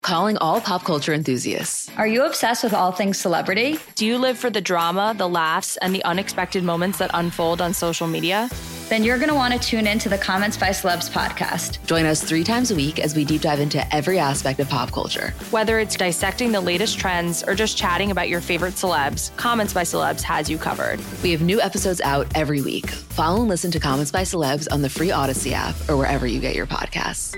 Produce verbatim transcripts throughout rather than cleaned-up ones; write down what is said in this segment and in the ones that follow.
Calling all pop culture enthusiasts. Are you obsessed with all things celebrity? Do you live for the drama, the laughs, and the unexpected moments that unfold on social media? Then you're going to want to tune in to the Comments by Celebs podcast. Join us three times a week as we deep dive into every aspect of pop culture. Whether it's dissecting the latest trends or just chatting about your favorite celebs, Comments by Celebs has you covered. We have new episodes out every week. Follow and listen to Comments by Celebs on the free Odyssey app or wherever you get your podcasts.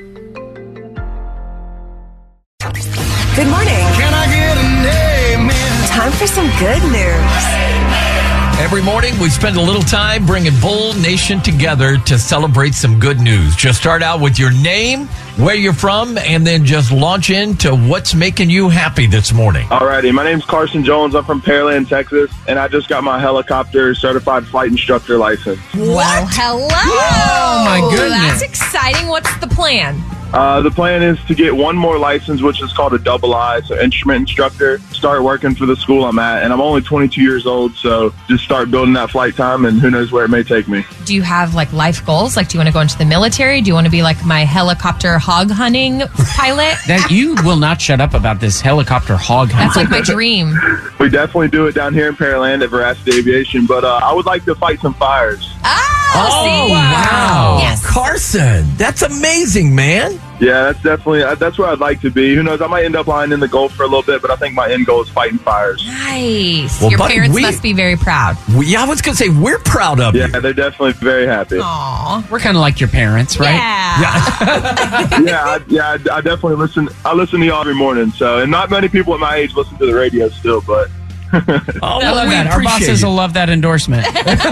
Good morning. Can I get an amen? Time for some good news. Every morning, we spend a little time bringing Bull Nation together to celebrate some good news. Just start out with your name, where you're from, and then just launch into what's making you happy this morning. Alrighty, my name's Carson Jones. I'm from Pearland, Texas, and I just got my helicopter certified flight instructor license. Well, hello. Oh, my goodness. That's exciting. What's the plan? Uh, the plan is to get one more license, which is called a double I, so instrument instructor, start working for the school I'm at. And I'm only twenty-two years old, so just start building that flight time, and who knows where it may take me. Do you have, like, life goals? Like, do you want to go into the military? Do you want to be, like, my helicopter hog hunting pilot? That you will not shut up about this helicopter hog hunt. That's, like, my dream. We definitely do it down here in Pearland at Veracity Aviation, but uh, I would like to fight some fires. Oh, Oh, see? wow. Yes. Carson, that's amazing, man. Yeah, that's definitely, uh, that's where I'd like to be. Who knows, I might end up lying in the Gulf for a little bit, but I think my end goal is fighting fires. Nice. Well, Your buddy, parents we- must be very proud. We- Yeah, I was going to say, we're proud of Yeah, you. they're definitely very happy. Aw. We're kind of like your parents, right? Yeah. yeah, I, yeah, I, I definitely listen. I listen to y'all every morning. So, and not many people at my age listen to the radio still, but Oh, I well, love we that. Our appreciate bosses you. will love that endorsement.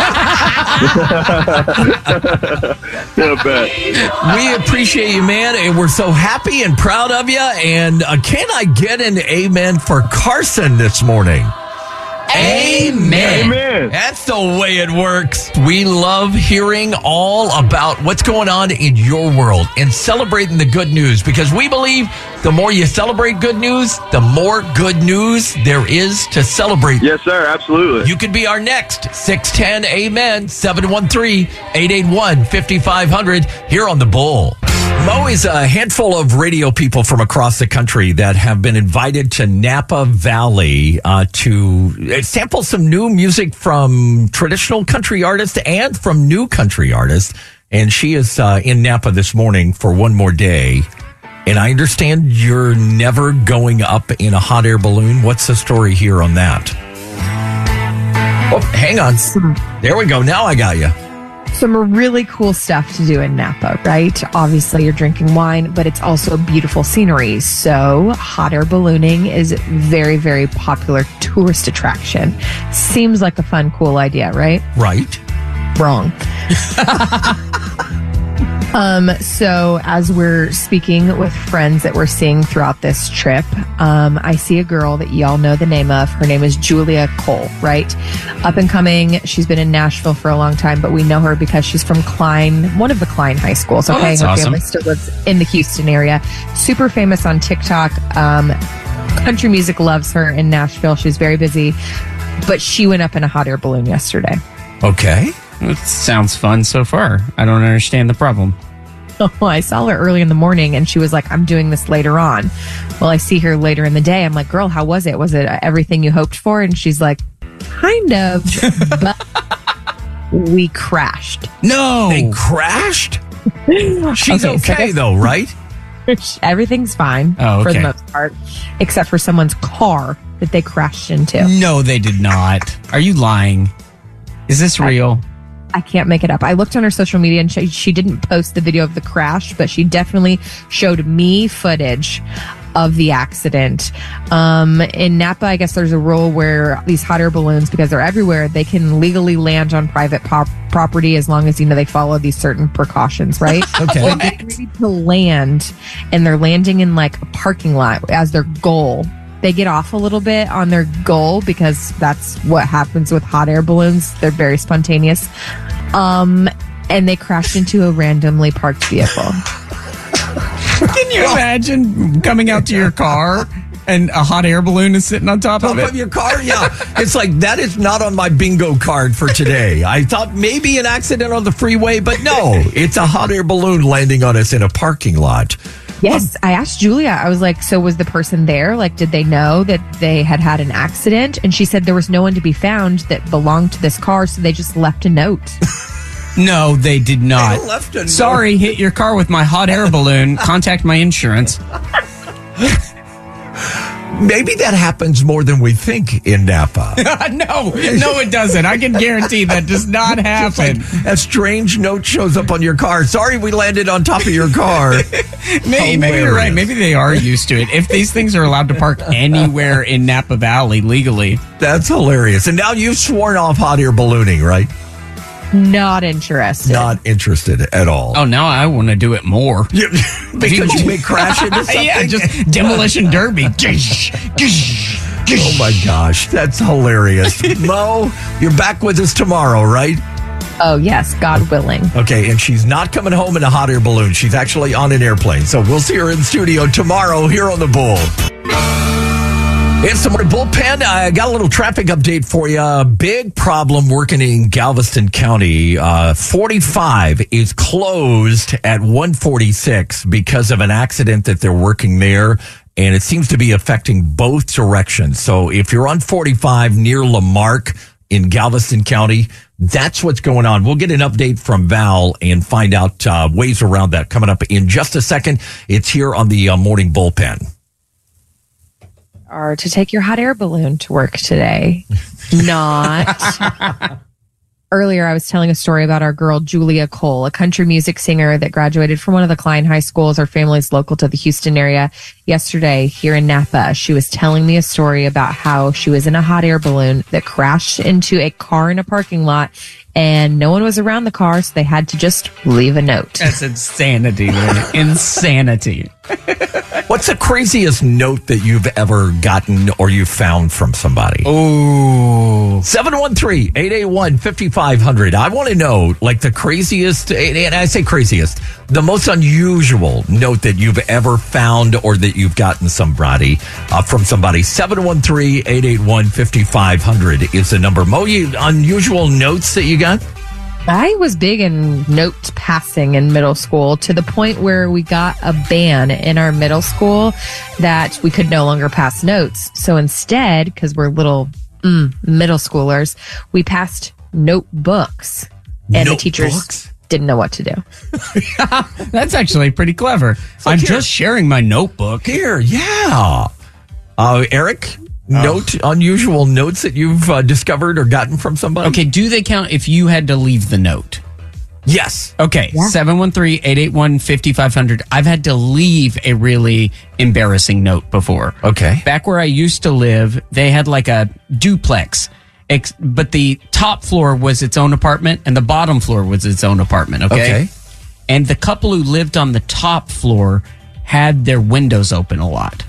yeah, bet. We appreciate you, man, and we're so happy and proud of you. And uh, can I get an amen for Carson this morning? Amen. Amen. That's the way it works. We love hearing all about what's going on in your world and celebrating the good news, because we believe the more you celebrate good news, the more good news there is to celebrate. Yes, sir. Absolutely. You could be our next six ten Amen, seven one three, eight eight one, five five zero zero here on The Bull. Mo is a handful of radio people from across the country that have been invited to Napa Valley uh, to sample some new music from traditional country artists and from new country artists. And she is uh, in Napa this morning for one more day. And I understand you're never going up in a hot air balloon. What's the story here on that? Oh, hang on. There we go. Now I got you. Some really cool stuff to do in Napa, right? Obviously, you're drinking wine, but it's also beautiful scenery. So, hot air ballooning is very, very popular tourist attraction. Seems like a fun, cool idea, right? Right. Wrong. Um, so as we're speaking with friends that we're seeing throughout this trip, um, I see a girl that y'all know the name of. Her name is Julia Cole, right? Up and coming. She's been in Nashville for a long time, but we know her because she's from Klein, one of the Klein high schools. Okay. Oh, that's her awesome. family still lives in the Houston area. Super famous on TikTok. Um, country music loves her in Nashville. She's very busy, but she went up in a hot air balloon yesterday. Okay. It sounds fun so far. I don't understand the problem. Oh, I saw her early in the morning and she was like, I'm doing this later on. Well, I see her later in the day. I'm like, girl, how was it? Was it everything you hoped for? And she's like, kind of, but we crashed. No. They crashed? She's okay, so I guess- though, right? Everything's fine Oh, for the okay. most part, except for someone's car that they crashed into. No, they did not. Are you lying? Is this real? I can't make it up. I looked on her social media and she, she didn't post the video of the crash, but she definitely showed me footage of the accident. Um, in Napa, I guess there's a rule where these hot air balloons, because they're everywhere, they can legally land on private pop- property as long as, you know, they follow these certain precautions, right? Okay. When they're ready to land and they're landing in like a parking lot as their goal, they get off a little bit on their goal because that's what happens with hot air balloons. They're very spontaneous. Um, and they crashed into a randomly parked vehicle. Can you imagine coming out to your car and a hot air balloon is sitting on top Top of it? of your car? Yeah. It's like, that is not on my bingo card for today. I thought maybe an accident on the freeway, but no, it's a hot air balloon landing on us in a parking lot. Yes, I asked Julia. I was like, so was the person there? Like, did they know that they had had an accident? And she said there was no one to be found that belonged to this car, so they just left a note. No, they did not. They left a Sorry, note. hit your car with my hot air balloon. Contact my insurance. Maybe that happens more than we think in Napa. no, no, it doesn't. I can guarantee that does not happen. Like a strange note shows up on your car. Sorry, we landed on top of your car. maybe, maybe you're right. Maybe they are used to it. If these things are allowed to park anywhere in Napa Valley legally. That's hilarious. And now you've sworn off hot air ballooning, right? Not interested. Not interested at all. Oh, now I want to do it more. Yeah, because you may crash into something. Yeah, just demolition derby. Oh my gosh, that's hilarious. Mo, you're back with us tomorrow, right? Oh, yes, God willing. Okay, and she's not coming home in a hot air balloon. She's actually on an airplane. So we'll see her in studio tomorrow here on The Bull. It's the morning bullpen. I got a little traffic update for you. Big problem working in Galveston County. Uh, forty-five is closed at one forty-six because of an accident that they're working there. And it seems to be affecting both directions. So if you're on forty-five near Lamarck in Galveston County, that's what's going on. We'll get an update from Val and find out uh, ways around that coming up in just a second. It's here on the uh, morning bullpen. Are to take your hot air balloon to work today. Not. Earlier, I was telling a story about our girl, Julia Cole, a country music singer that graduated from one of the Klein High Schools. Her family's local to the Houston area. Yesterday, here in Napa, she was telling me a story about how she was in a hot air balloon that crashed into a car in a parking lot, and no one was around the car, so they had to just leave a note. That's insanity, man. Insanity. What's the craziest note that you've ever gotten or you found from somebody? Oh. seven one three, eight eight one, five five zero zero. I want to know, like, the craziest, and I say craziest, the most unusual note that you've ever found or that you've gotten somebody uh, from somebody. seven one three, eight eight one, five five zero zero is the number. Mo, you unusual notes that you got? I was big in note passing in middle school to the point where we got a ban in our middle school that we could no longer pass notes. So instead, because we're little mm, middle schoolers, we passed notebooks. And Notebooks? the teachers didn't know what to do. That's actually pretty clever. I'm here. just sharing my notebook. Here, yeah. Uh, Eric, oh. note, unusual notes that you've uh, discovered or gotten from somebody? Okay, do they count if you had to leave the note? Yes. Okay, Yeah. seven one three, eight eight one, five five zero zero. I've had to leave a really embarrassing note before. Okay. Back where I used to live, they had like a duplex, ex- but the top floor was its own apartment and the bottom floor was its own apartment, okay? Okay. And the couple who lived on the top floor had their windows open a lot.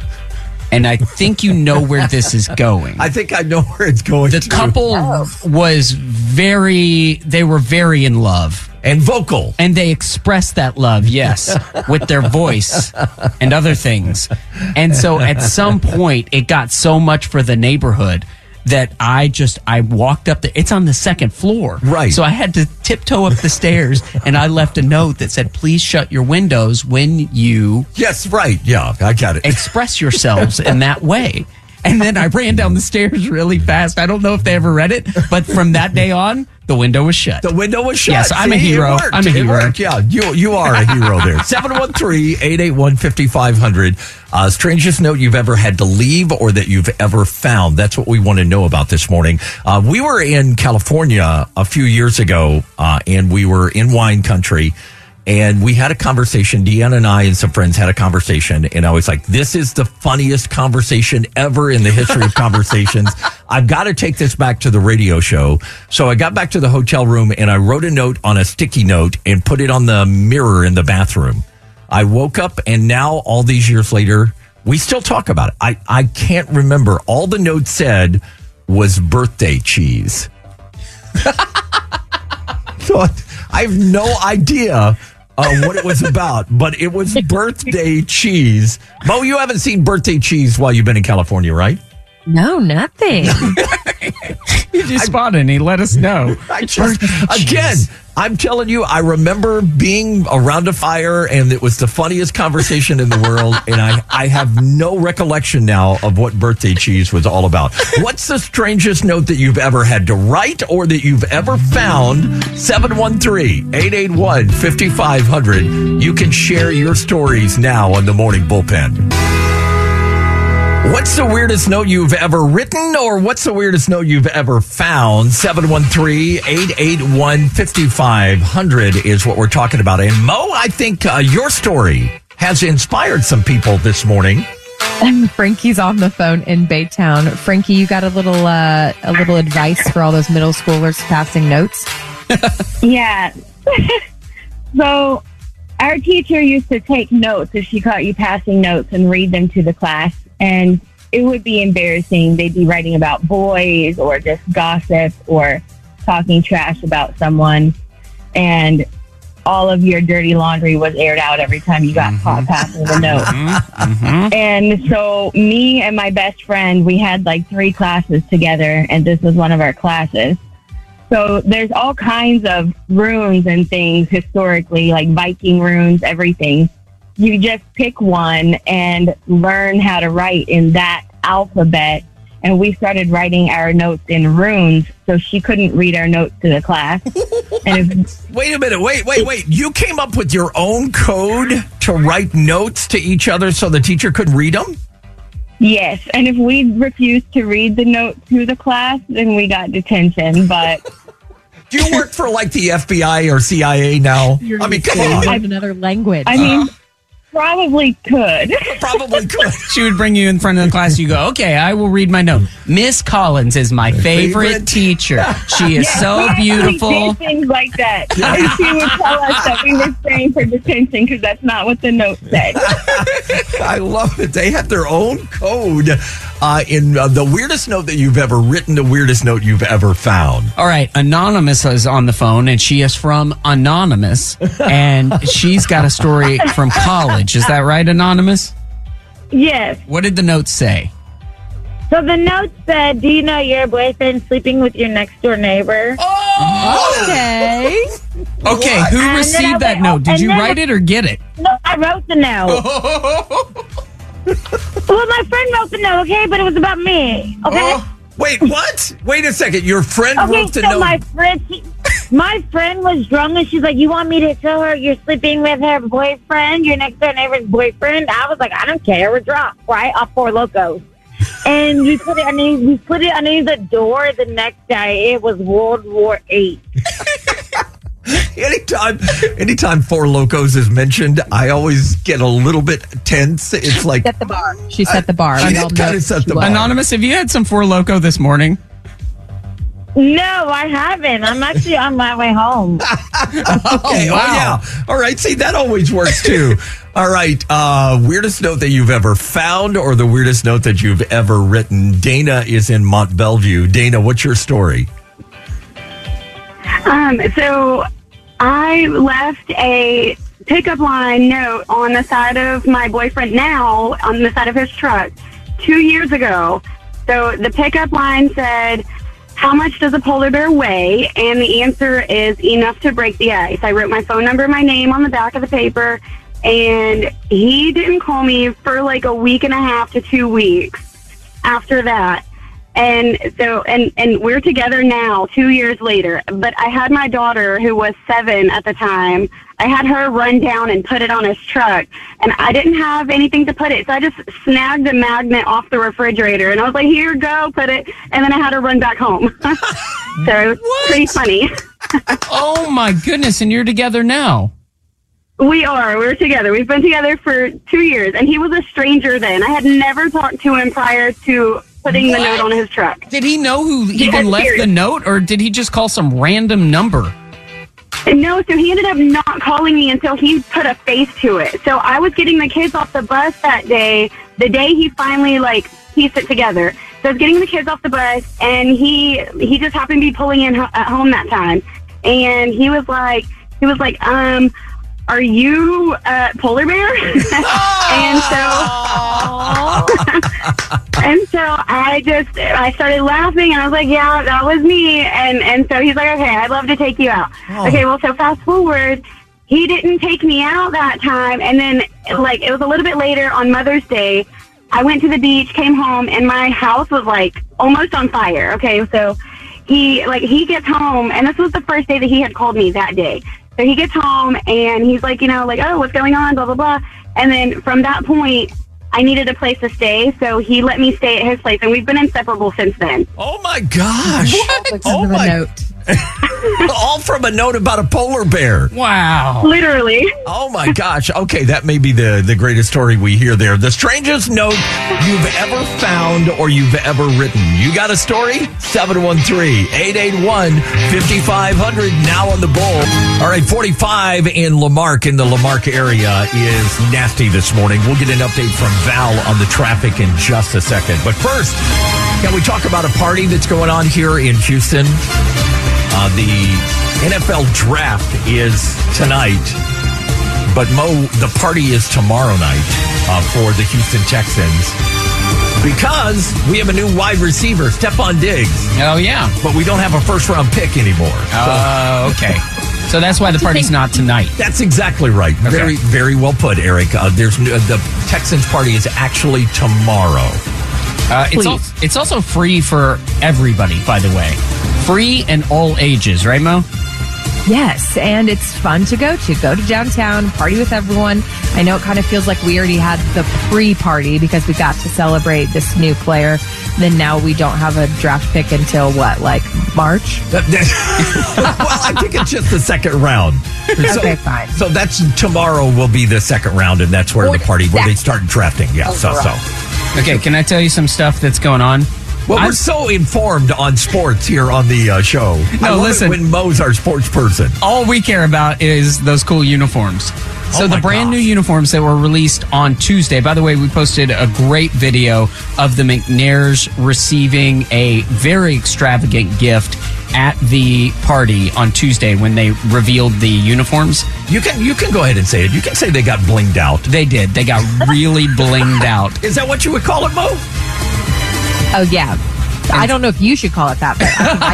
And I think you know where this is going. I think I know where it's going. The to. couple was very, they were very in love. And vocal. And they expressed that love, yes, with their voice and other things. And so at some point, it got so much for the neighborhood that I just, I walked up the, it's on the second floor. Right. So I had to tiptoe up the stairs and I left a note that said, please shut your windows when you Yes, right. Yeah, I got it. express yourselves in that way. And then I ran down the stairs really fast. I don't know if they ever read it, but from that day on, the window was shut. The window was shut. Yes, I'm a See, it hero. worked. I'm a It hero. worked. Yeah, you you are a hero there. seven one three, eight eight one, five five zero zero. Uh, strangest note you've ever had to leave or that you've ever found. That's what we want to know about this morning. Uh, we were in California a few years ago, uh, and we were in wine country. And we had a conversation. Deanna and I and some friends had a conversation. And I was like, this is the funniest conversation ever in the history of conversations. I've got to take this back to the radio show. So I got back to the hotel room and I wrote a note on a sticky note and put it on the mirror in the bathroom. I woke up and now all these years later, we still talk about it. I, I can't remember. All the note said was birthday cheese. So I have no idea uh, what it was about, but it was birthday cheese. Mo, you haven't seen birthday cheese while you've been in California, right? No, nothing. did you spot any? Let us know. I just, again, I'm telling you, I remember being around a fire, and it was the funniest conversation in the world, and I, I have no recollection now of what birthday cheese was all about. What's the strangest note that you've ever had to write or that you've ever found? seven one three, eight eight one, five five zero zero. You can share your stories now on the Morning Bullpen. What's the weirdest note you've ever written, or what's the weirdest note you've ever found? seven one three, eight eight one, five five zero zero is what we're talking about. And Mo, I think uh, your story has inspired some people this morning. And Frankie's on the phone in Baytown. Frankie, you got a little uh, a little advice for all those middle schoolers passing notes? Yeah. So our teacher used to take notes if she caught you passing notes and read them to the class. And it would be embarrassing. They'd be writing about boys or just gossip or talking trash about someone. And all of your dirty laundry was aired out every time you got mm-hmm. caught passing the note. Mm-hmm. And so me and my best friend, we had like three classes together, and this was one of our classes. So there's all kinds of runes and things historically, like Viking runes, everything. You just pick one and learn how to write in that alphabet. And we started writing our notes in runes, so she couldn't read our notes to the class. And if, wait a minute, wait, wait, wait. You came up with your own code to write notes to each other so the teacher couldn't read them? Yes, and if we refused to read the note to the class, then we got detention, but... Do you work for like the F B I or C I A now? You're I mean, come on. I have another language. I mean... Uh, Probably could. Probably could. She would bring you in front of the class. You go, okay, I will read my note. Miss Collins is my favorite, favorite teacher. She is yeah, so beautiful. We did things like that. And she would tell us that we were staying for detention because that's not what the note said. I love it. They have their own code uh, in uh, the weirdest note that you've ever written, the weirdest note you've ever found. All right. Anonymous is on the phone, and she is from Anonymous, and she's got a story from college. Is that right, Anonymous? Yes. What did the note say? So the note said, do you know your boyfriend sleeping with your next door neighbor? Oh! Okay. Okay, what? who And received then I that went, note? Did and you then write I- it or get it? No, I wrote the note. Well, my friend wrote the note, okay? But it was about me, okay? Oh, wait, what? Wait a second. Your friend Okay, wrote the so note. my friend, she, my friend was drunk, and she's like, "You want me to tell her you're sleeping with her boyfriend, your next door neighbor's boyfriend?" I was like, "I don't care. We're drunk, right? Off Four Locos." And we put it underneath, we put it underneath the door. The next day, it was World War Eight. Anytime, anytime Four Locos is mentioned, I always get a little bit tense. It's like Set the bar. She set the bar. She We all did know kinda set she the was. bar. Anonymous, have you had some Four Loko this morning? No, I haven't. I'm actually on my way home. okay. Oh, Oh, wow. yeah. All right. See, that always works too. All right. Uh, weirdest note that you've ever found, or the weirdest note that you've ever written. Dana is in Mont Bellevue. Dana, what's your story? Um, so I left a pickup line note on the side of my boyfriend now, on the side of his truck, two years ago. So the pickup line said, "How much does a polar bear weigh?" And the answer is enough to break the ice. I wrote my phone number, my name on the back of the paper, and he didn't call me for like a week and a half to two weeks after that. And so, and, and we're together now, two years later. But I had my daughter, who was seven at the time, I had her run down and put it on his truck. And I didn't have anything to put it. So I just snagged a magnet off the refrigerator. And I was like, here, go, put it. And then I had her run back home. So it was pretty funny. Oh, my goodness. And you're together now. We are. We're together. We've been together for two years. And he was a stranger then. I had never talked to him prior to putting What? the note on his truck. Did he know who Yeah, even left serious. the note, or did he just call some random number? No, so he ended up not calling me until he put a face to it. So I was getting the kids off the bus that day, the day he finally, like, pieced it together. So I was getting the kids off the bus, and he he just happened to be pulling in ho- at home that time. And he was like, he was like, um... are you uh, Polar Bear? and so And so I just, I started laughing, and I was like, yeah, that was me. And and so he's like, okay, I'd love to take you out. Oh. Okay, well, so fast forward, he didn't take me out that time. And then, like, it was a little bit later on Mother's Day. I went to the beach, came home, and my house was, like, almost on fire. Okay, so he, like, he gets home, and this was the first day that he had called me that day. So he gets home, and he's like, you know, like, oh, what's going on, blah, blah, blah. And then from that point, I needed a place to stay, so he let me stay at his place, and we've been inseparable since then. Oh, my gosh. What? Oh, my. Note. All from a note about a polar bear. Wow. Literally. Oh, my gosh. Okay, that may be the, the greatest story we hear there. The strangest note you've ever found or you've ever written. You got a story? seven one three, eight eight one, five five zero zero now on the Bull. All right, forty-five in Lamarck, in the Lamarck area, is nasty this morning. We'll get an update from Val on the traffic in just a second. But first, can we talk about a party that's going on here in Houston? Uh, the N F L draft is tonight, but Mo, the party is tomorrow night uh, for the Houston Texans because we have a new wide receiver, Stephon Diggs. Oh, yeah. But we don't have a first-round pick anymore. Oh, uh, okay. So that's why the party's not tonight. That's exactly right. Okay. Very, very well put, Eric. Uh, there's uh, the Texans party is actually tomorrow. Uh, it's, al- it's also free for everybody, by the way. Free and all ages, right, Mo? Yes, and it's fun to go to. Go to downtown, party with everyone. I know it kind of feels like we already had the pre-party because we got to celebrate this new player. Then now we don't have a draft pick until what, like March? Well, I think it's just the second round. So, okay, fine. So that's tomorrow will be the second round, and that's where the party, where they start drafting. Yeah, so, so. Okay, can I tell you some stuff that's going on? Well, I'm, we're so informed on sports here on the uh, show. No, listen. When Mo's our sports person. All we care about is those cool uniforms. So oh the brand gosh. new uniforms that were released on Tuesday. By the way, we posted a great video of the McNairs receiving a very extravagant gift at the party on Tuesday when they revealed the uniforms. You can you can go ahead and say it. You can say they got blinged out. They did. They got really blinged out. Is that what you would call it, Mo? Oh, yeah. I don't know if you should call it that, but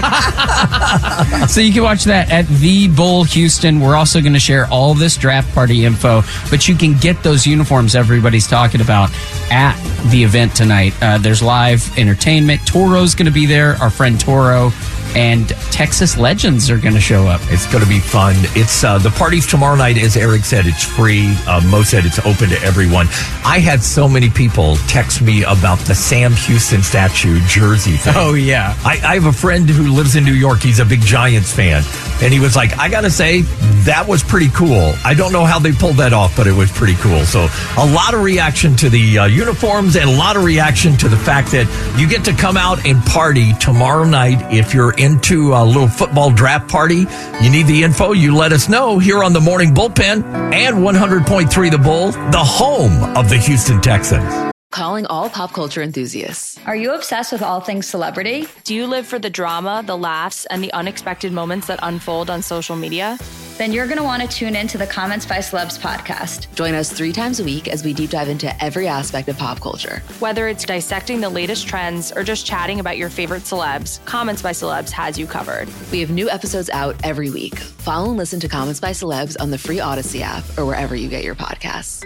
I think I So you can watch that at The Bull Houston. We're also going to share all this draft party info, but you can get those uniforms everybody's talking about at the event tonight. Uh, there's live entertainment. Toro's going to be there, our friend Toro, and Texas Legends are going to show up. It's going to be fun. It's uh, the party's tomorrow night. As Eric said, it's free. Uh, Mo said it's open to everyone. I had so many people text me about the Sam Houston statue jersey thing. Oh, yeah. I, I have a friend who lives in New York. He's a big Giants fan. And he was like, I got to say, that was pretty cool. I don't know how they pulled that off, but it was pretty cool. So a lot of reaction to the uh, uniforms and a lot of reaction to the fact that you get to come out and party tomorrow night. If you're into a little football draft party, you need the info, you let us know here on the Morning Bullpen and one hundred point three The Bull, the home of the Houston Texans. Calling all pop culture enthusiasts. Are you obsessed with all things celebrity? Do you live for the drama, the laughs, and the unexpected moments that unfold on social media? Then you're going to want to tune in to the Comments by Celebs podcast. Join us three times a week as we deep dive into every aspect of pop culture. Whether it's dissecting the latest trends or just chatting about your favorite celebs, Comments by Celebs has you covered. We have new episodes out every week. Follow and listen to Comments by Celebs on the free Odyssey app or wherever you get your podcasts.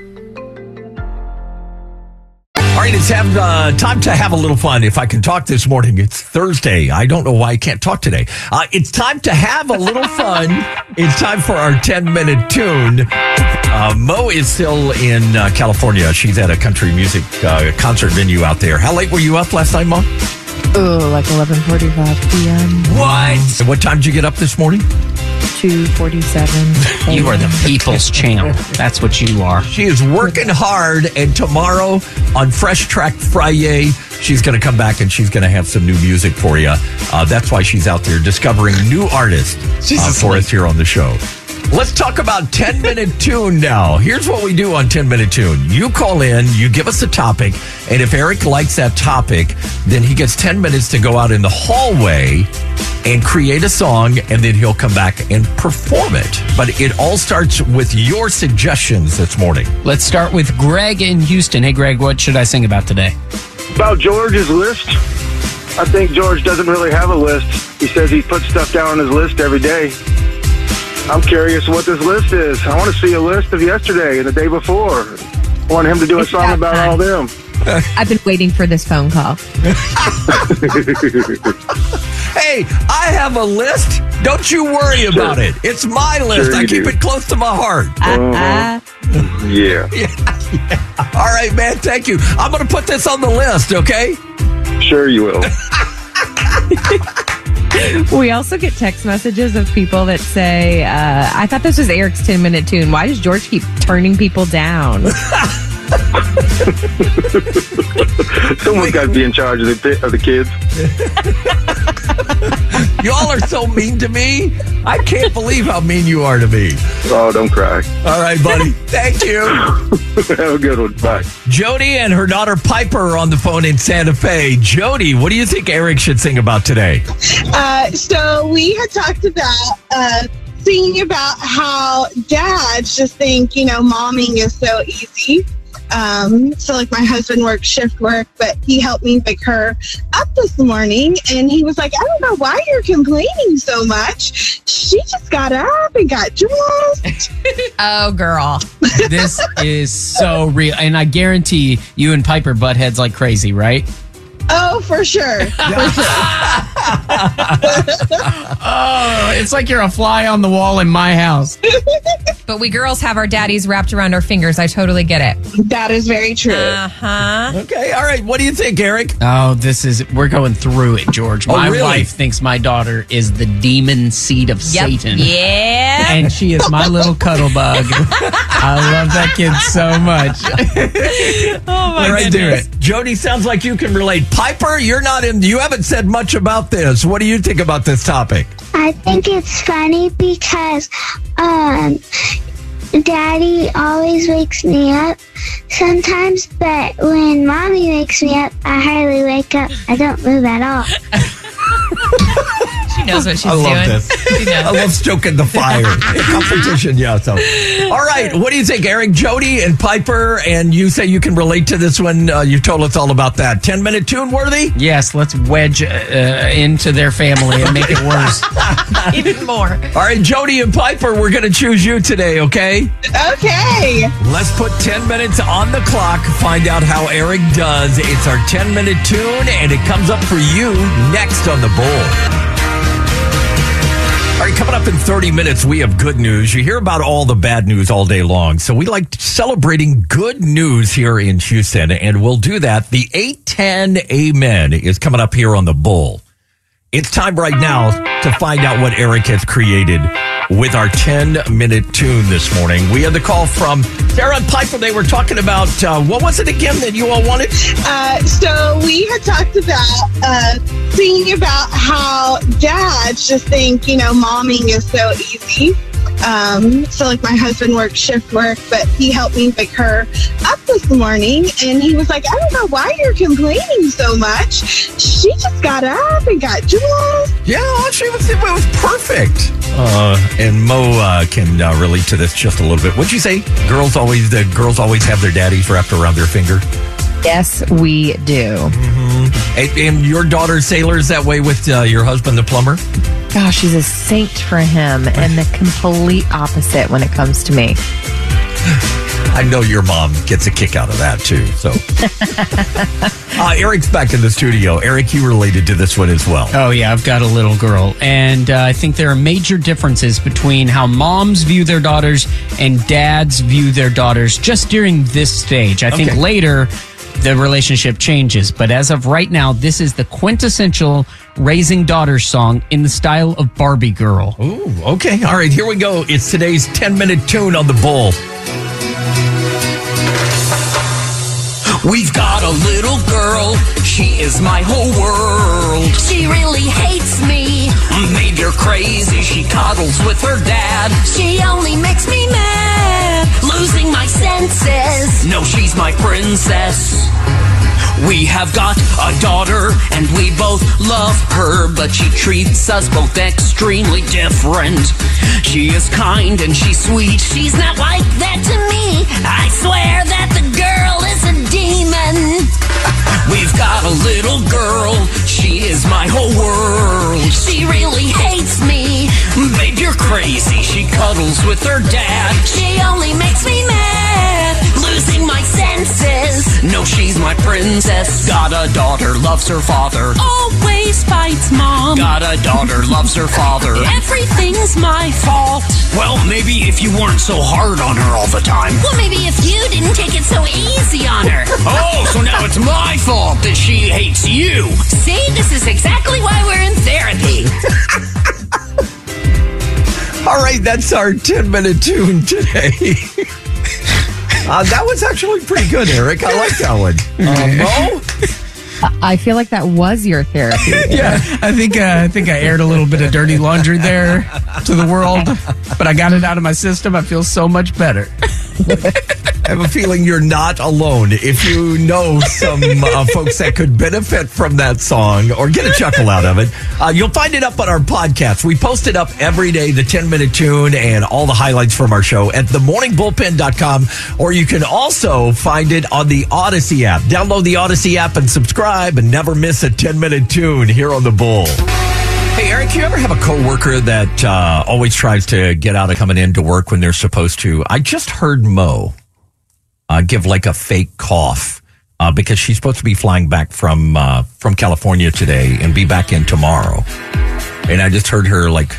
All right, it's have, uh, time to have a little fun. If I can talk this morning, it's Thursday. I don't know why I can't talk today. Uh, it's time to have a little fun. It's time for our ten-minute tune. Uh, Mo is still in uh, California. She's at a country music uh, concert venue out there. How late were you up last night, Mo? Oh, like eleven forty-five p.m. What? And what time did you get up this morning? two forty-seven. You are the people's champ. That's what you are. She is working hard, and tomorrow on Fresh Track Friday, she's going to come back and she's going to have some new music for you. Uh, that's why she's out there discovering new artists uh, for us here on the show. Let's talk about ten-minute tune now. Here's what we do on ten-minute tune. You call in, you give us a topic, and if Eric likes that topic, then he gets ten minutes to go out in the hallway and create a song, and then he'll come back and perform it. But it all starts with your suggestions this morning. Let's start with Greg in Houston. Hey, Greg, what should I sing about today? About George's list, I think George doesn't really have a list. He says he puts stuff down on his list every day. I'm curious what this list is. I want to see a list of yesterday and the day before. I want him to do a It's song that about time. all them. I've been waiting for this phone call. Hey, I have a list. Don't you worry about it. It's my list. Sure I you keep do. it close to my heart. Uh-huh. Yeah. Yeah, yeah. All right, man. Thank you. I'm going to put this on the list, okay? Sure you will. We also get text messages of people that say, uh, I thought this was Eric's ten minute tune. Why does George keep turning people down? Someone's got to be in charge of the, of the kids. Y'all are so mean to me. I can't believe how mean you are to me. Oh, don't cry. All right, buddy. Thank you. Have a good one. Bye. Jody and her daughter Piper are on the phone in Santa Fe. Jody, what do you think Eric should sing about today? Uh, so we had talked about uh, singing about how dads just think, you know, momming is so easy. Um, so like my husband works shift work, but he helped me pick her up this morning, and he was like, I don't know why you're complaining so much. She just got up and got dressed. Oh, girl. This is so real. And I guarantee you and Piper butt heads like crazy, right? Oh, for sure. For sure. Oh, it's like you're a fly on the wall in my house. But we girls have our daddies wrapped around our fingers. I totally get it. That is very true. Uh-huh. Okay, all right. What do you think, Eric? Oh, this is, we're going through it, George. Oh, My really? wife thinks my daughter is the demon seed of Yep. Satan. Yeah. And she is my little cuddle bug. I love that kid so much. Oh, my Let's goodness. do it. Jody, sounds like you can relate. Piper, you're not in, you haven't said much about this. What do you think about this topic? I think it's funny because um, Daddy always wakes me up sometimes, but when Mommy wakes me up, I hardly wake up. I don't move at all. She knows what she's I love doing. this. She knows. I love stoking the fire. Competition, yeah. So, all right. What do you think, Eric? Jody and Piper, and you say you can relate to this one. Uh, you told us all about that. ten minute tune worthy? Yes, let's wedge uh, into their family and make it worse. Even more. All right, Jody and Piper, we're going to choose you today, okay? Okay. Let's put ten minutes on the clock, find out how Eric does. It's our ten minute tune, and it comes up for you next on The Bull. All right, coming up in thirty minutes, we have good news. You hear about all the bad news all day long. So we like celebrating good news here in Houston, and we'll do that. The eight ten Amen is coming up here on The Bull. It's time right now to find out what Eric has created with our ten minute tune this morning. We had the call from Sarah and Piper. They were talking about, uh, what was it again that you all wanted? Uh, so we had talked about uh, singing about how dads just think, you know, momming is so easy. Um, so like my husband works shift work, but he helped me pick her up this morning, and he was like, I don't know why you're complaining so much. She just got up and got dressed. Yeah, she was, it was perfect. Uh, and Mo uh, can uh, relate to this just a little bit. What'd you say? Girls always, the girls always have their daddies wrapped around their finger. Yes, we do. Mm-hmm. And, and your daughter sailors that way with uh, your husband, the plumber? Gosh, she's a saint for him and the complete opposite when it comes to me. I know your mom gets a kick out of that too. So, uh, Eric's back in the studio. Eric, you related to this one as well. Oh, yeah, I've got a little girl. And uh, I think there are major differences between how moms view their daughters and dads view their daughters just during this stage. I think Okay. later the relationship changes. But as of right now, this is the quintessential raising daughters song in the style of Barbie Girl. Ooh, okay. All right, here we go. It's today's ten minute tune on The Bull. We've got a little girl, she is my whole world. She really hates me. Made her crazy, she cuddles with her dad. She only makes me mad, losing my senses. No, she's my princess. We have got a daughter, and we both love her, but she treats us both extremely different. She is kind and she's sweet. She's not like that to me. I swear that the girl is a demon. We've little girl. She is my whole world. She really hates me. Babe, you're crazy. She cuddles with her dad. She only makes me mad. Losing my senses. No, she's my princess. Got a daughter, loves her father. Always fights mom. Got a daughter, loves her father. Everything's my fault. Well, maybe if you weren't so hard on her all the time. Well, maybe if you didn't take it so easy on her. Oh, so now it's my fault that she hates you. See, this is exactly why we're in therapy. All right, that's our ten-minute tune today. uh, that was actually pretty good, Eric. I like that one. Uh, Mo? I feel like that was your therapy. Yeah, I think uh, I think I aired a little bit of dirty laundry there to the world, but I got it out of my system. I feel so much better. I have a feeling you're not alone. If you know some uh, folks that could benefit from that song or get a chuckle out of it, uh, you'll find it up on our podcast. We post it up every day, the ten-minute tune and all the highlights from our show at the morning bullpen dot com, or you can also find it on the Odyssey app. Download the Odyssey app and subscribe and never miss a ten-minute tune here on The Bull. Hey, Eric, you ever have a coworker that uh, always tries to get out of coming into work when they're supposed to? I just heard Mo uh, give like a fake cough uh, because she's supposed to be flying back from uh, from California today and be back in tomorrow. And I just heard her like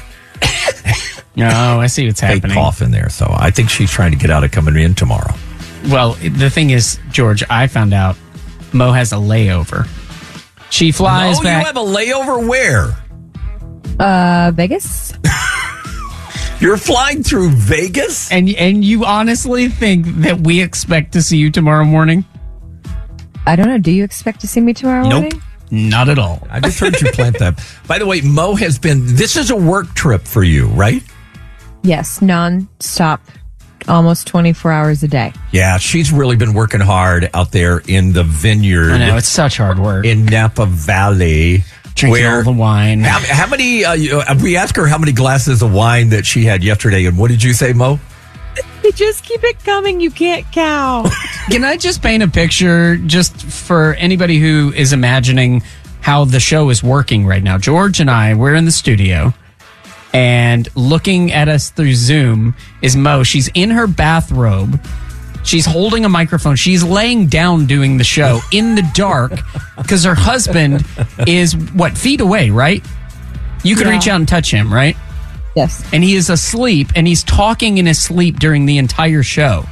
Oh, I see what's fake happening. cough in there. So I think she's trying to get out of coming in tomorrow. Well, the thing is, George, I found out Mo has a layover. She flies Mo, back. you have a layover where? Uh, Vegas? You're flying through Vegas? And and you honestly think that we expect to see you tomorrow morning? I don't know. Do you expect to see me tomorrow Nope. morning? Not at all. I just heard you plant that. By the way, Mo has been, this is a work trip for you, right? Yes, non-stop, almost twenty-four hours a day. Yeah, she's really been working hard out there in the vineyard. I know, it's such hard work. In Napa Valley. Drinking all the wine. How, how many, uh, you, uh, we asked her how many glasses of wine that she had yesterday, and what did you say, Mo? You just keep it coming. You can't count. Can I just paint a picture just for anybody who is imagining how the show is working right now? George and I, we're in the studio, and looking at us through Zoom is Mo. She's in her bathrobe. She's holding a microphone. She's laying down doing the show in the dark because her husband is, what, feet away, right? You could Yeah. reach out and touch him, right? Yes. And he is asleep, and he's talking in his sleep during the entire show.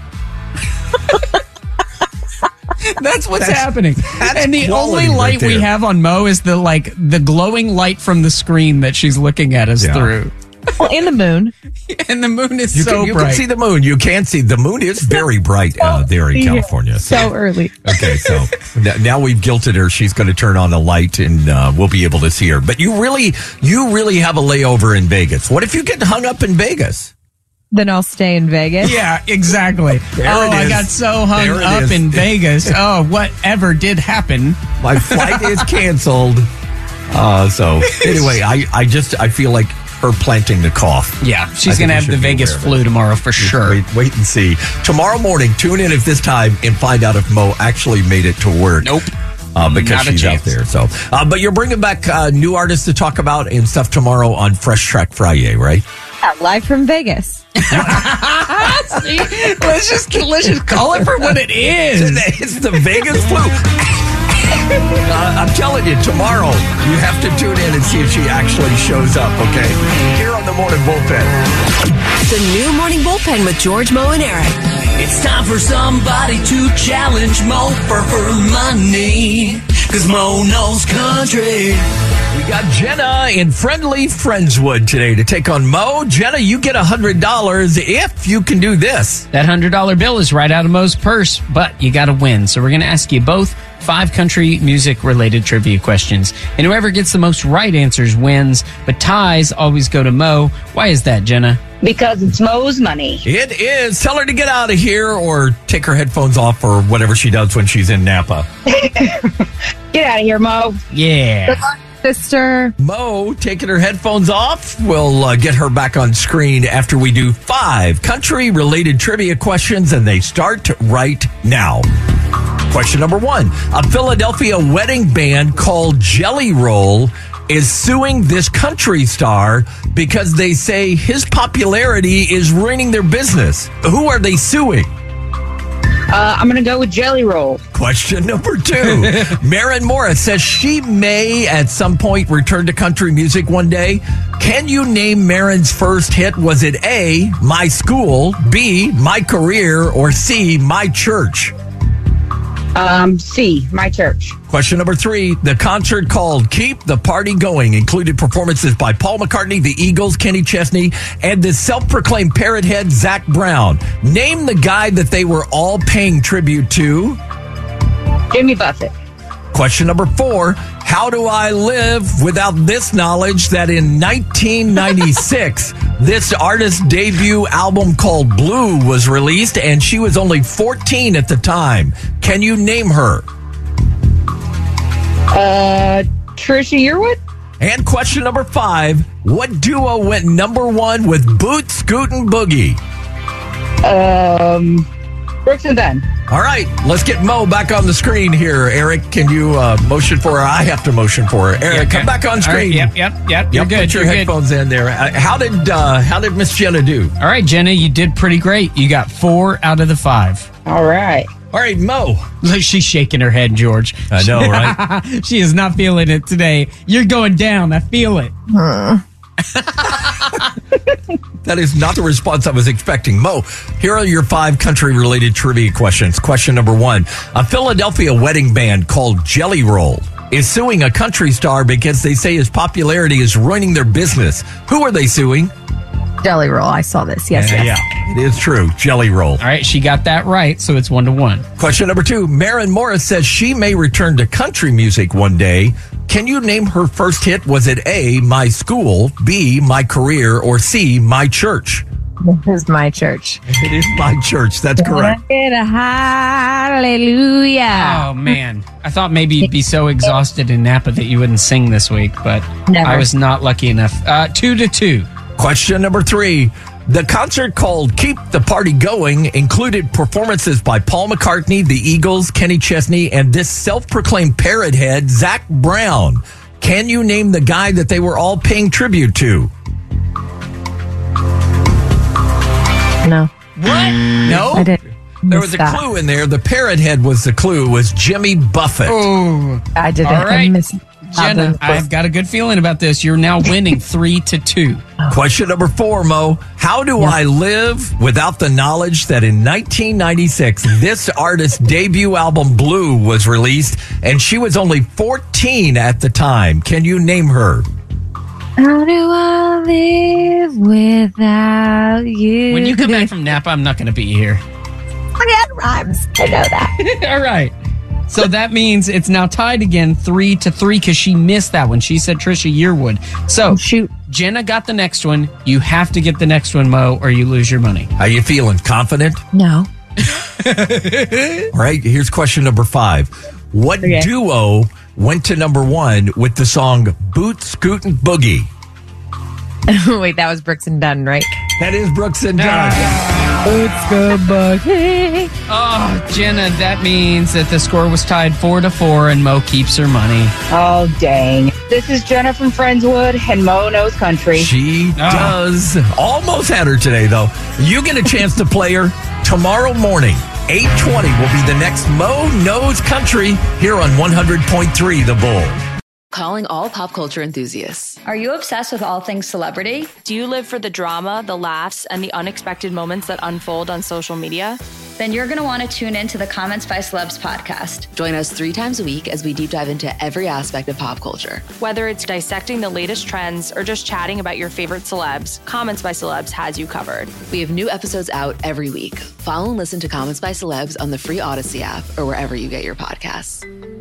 That's what's That's- happening. that's And the quality only right light we there. have on Mo is the like the glowing light from the screen that she's looking at us Yeah. through. Well, and the moon. And the moon is You, so can, you bright. can see the moon. You can't see. The moon is very bright uh, there in California. So early. Okay, so n- now we've guilted her. She's going to turn on a light, and uh, we'll be able to see her. But you really, you really have a layover in Vegas. What if you get hung up in Vegas? Then I'll stay in Vegas. Yeah, exactly. There oh, it I is. got so hung There it up is. in Vegas. Oh, whatever did happen. My flight is canceled. Uh, so anyway, I, I just I feel like her planting the cough. Yeah, I she's think going to we have should the be Vegas aware of flu it. tomorrow for Just sure. Wait, wait and see. Tomorrow morning, tune in at this time and find out if Mo actually made it to work. Nope. Uh, because Not a she's out chance. there. So, uh, but you're bringing back uh, new artists to talk about and stuff tomorrow on Fresh Track Friday, right? Yeah, live from Vegas. See? Let's just let's just call it for what it is. It's the Vegas flu. Uh, I'm telling you, tomorrow you have to tune in and see if she actually shows up, okay? Here on the Morning Bullpen. The new Morning Bullpen with George, Mo, and Eric. It's time for somebody to challenge Mo for, for money. Cause Mo knows country. We got Jenna in friendly Friendswood today to take on Mo. Jenna, you get one hundred dollars if you can do this. That one hundred dollar bill is right out of Mo's purse, but you got to win. So we're going to ask you both five country music related trivia questions. And whoever gets the most right answers wins, but ties always go to Mo. Why is that, Jenna? Because it's Mo's money. It is. Tell her to get out of here or take her headphones off or whatever she does when she's in Napa. Get out of here, Mo. Yeah. Sister. Mo taking her headphones off. We'll uh, get her back on screen after we do five country related trivia questions, and they start right now. Question number one. A Philadelphia wedding band called Jelly Roll is suing this country star because they say his popularity is ruining their business. Who are they suing? Uh, I'm going to go with Jelly Roll. Question number two. Maren Morris says she may at some point return to country music one day. Can you name Maren's first hit? Was it A, My School, B, My Career, or C, My Church? Um, C, My Church. Question number three. The concert called Keep the Party Going included performances by Paul McCartney, the Eagles, Kenny Chesney, and the self-proclaimed parrot head, Zach Brown. Name the guy that they were all paying tribute to. Jimmy Buffett. Question number four. How do I live without this knowledge that in nineteen ninety-six, this artist's debut album called Blue was released and she was only fourteen at the time? Can you name her? Uh, Trisha Yearwood. And question number five. What duo went number one with Boot Scootin' Boogie? Um, Brooks and Dunn. All right, let's get Mo back on the screen here. Eric, can you uh, motion for her? I have to motion for her. Eric, Yep, come yep. back on All screen. right, yep, yep, yep. You're Yep, good. Put your You're good. headphones in there. Uh, how did uh, how did Miss Jenna do? All right, Jenna, you did pretty great. You got four out of the five. All right. All right, Mo. Look, she's shaking her head, George. I know, right? She is not feeling it today. You're going down. I feel it. That is not the response I was expecting. Mo, here are your five country-related trivia questions. Question number one. A Philadelphia wedding band called Jelly Roll is suing a country star because they say his popularity is ruining their business. Who are they suing? Jelly Roll. I saw this. Yes, Yeah, yes. yeah, it is true. Jelly Roll. All right, she got that right, so it's one to one. Question number two. Maren Morris says she may return to country music one day. Can you name her first hit? Was it A, My School, B, My Career, or C, My Church? This is My Church. It is My Church. That's correct. Get a hallelujah. Oh, man. I thought maybe you'd be so exhausted in Napa that you wouldn't sing this week, but Never. I was not lucky enough. Uh, two to two. Question number three. The concert called Keep the Party Going included performances by Paul McCartney, the Eagles, Kenny Chesney, and this self-proclaimed parrot head, Zach Brown. Can you name the guy that they were all paying tribute to? No. What? No? I didn't. There was a that. clue in there. The parrot head was the clue. It was Jimmy Buffett. Oh. I didn't. All right. I missed Jenna, I've got a good feeling about this. You're now winning three to two. Question number four, Mo. How do I live without the knowledge that in nineteen ninety-six, this artist's debut album, Blue, was released, and she was only fourteen at the time? Can you name her? How do I live without you? When you come back from Napa, I'm not going to be here. I got rhymes. I know that. All right. So that means it's now tied again, three to three, because she missed that one. She said Trisha Yearwood. So Oh, shoot. Jenna got the next one. You have to get the next one, Mo, or you lose your money. How you feeling? Confident? No. All right, here's question number five. What Okay. duo went to number one with the song Boot Scootin' Boogie? Wait, that was Brooks and Dunn, right? That is Brooks and Dunn. It's good, boogie. Oh, Jenna, that means that the score was tied four to four, and Mo keeps her money. Oh, dang. This is Jenna from Friendswood, and Mo knows country. She does. Almost had her today, though. You get a chance to play her tomorrow morning. eight twenty will be the next Mo Knows Country here on one hundred point three The Bull. Calling all pop culture enthusiasts. Are you obsessed with all things celebrity? Do you live for the drama, the laughs, and the unexpected moments that unfold on social media? Then you're going to want to tune in to the Comments by Celebs podcast. Join us three times a week as we deep dive into every aspect of pop culture. Whether it's dissecting the latest trends or just chatting about your favorite celebs, Comments by Celebs has you covered. We have new episodes out every week. Follow and listen to Comments by Celebs on the free Odyssey app or wherever you get your podcasts.